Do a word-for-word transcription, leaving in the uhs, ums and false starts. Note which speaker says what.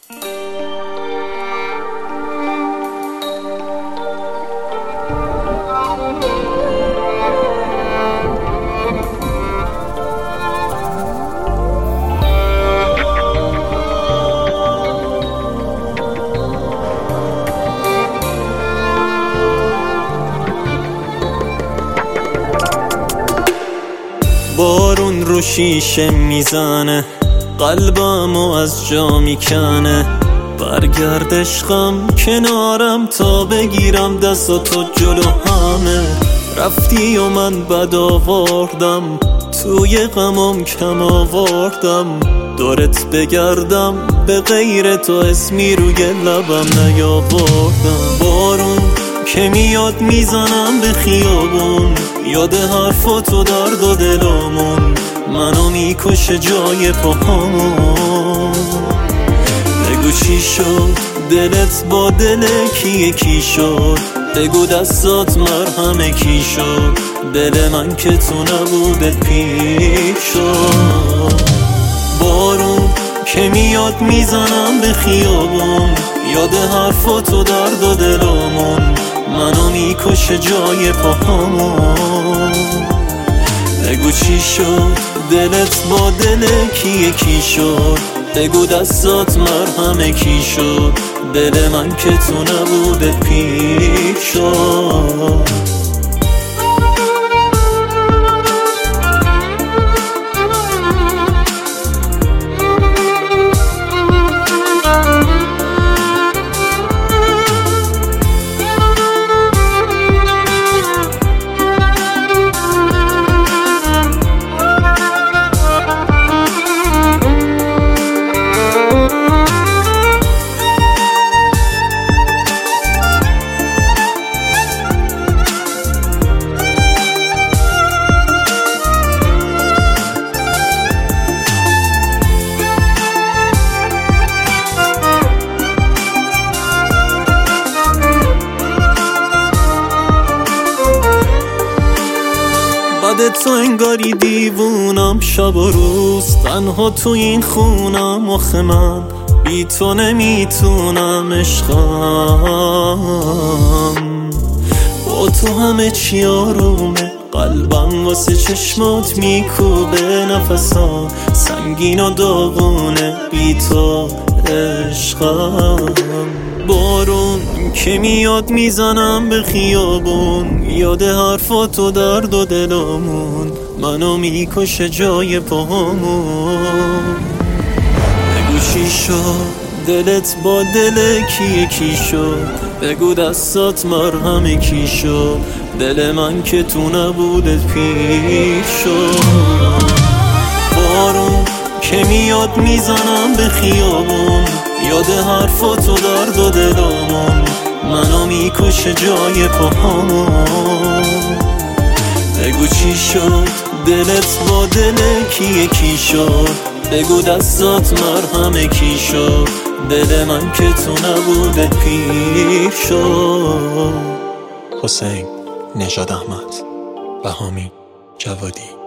Speaker 1: بارون رو شیشه میزنه، قلبمو از جا میکنه. برگرد عشقم کنارم تا بگیرم دستاتو جلو همه. رفتی و من بد آوردم، توی غمم کم آوردم. دورت بگردم به غیر تو اسمی روی لبم نیاوردم. بارون که میاد میزنم به خیابون، یاد حرفاتو درد و دلامون. منو میکشه جای پاهامون. بگو چی شد دلت با دل کی یکی شد؟ بگو دستات مرهم کی شد؟ دل من که تو نبودت پیر شد. بارون که میاد میزنم به خیابون، یاد حرفاتو درد و دلامون. منو میکشه جای پاهامون. بگو چی شد دلت با دل کی یکی شد؟ بگو دستات مرهم کی شد؟ دل من که تو نبودت پیر شد. بعد تو انگاری دیوونم، شب و روز تنها تو این خونم. آخه من بی تو نمیتونم عشقم. با تو همه چی آرومه، قلبم واسه چشمات میکوبه. نفسام سنگین و داغونه، بی تو عشقم. بارون که میاد میزنم به خیابون، یاد حرفاتو درد و دلامون. منو میکشه جای پاهامون. بگو چی شد دلت با دل کی یکی شد؟ بگو دستات مرهم کی شد؟ دل من که تو نبودت پیر شد. بارون که میاد میزنم به خیابون، یاد حرفاتو درد و دلامون. منو میکشه جای پاهامون. بگو چی شد دلت با دل کی یکی شد؟ بگو دستات مرهم کی شد؟ دل من که تو نبودت پیر شد.
Speaker 2: حسین نژاد احمد، بهامی جوادی.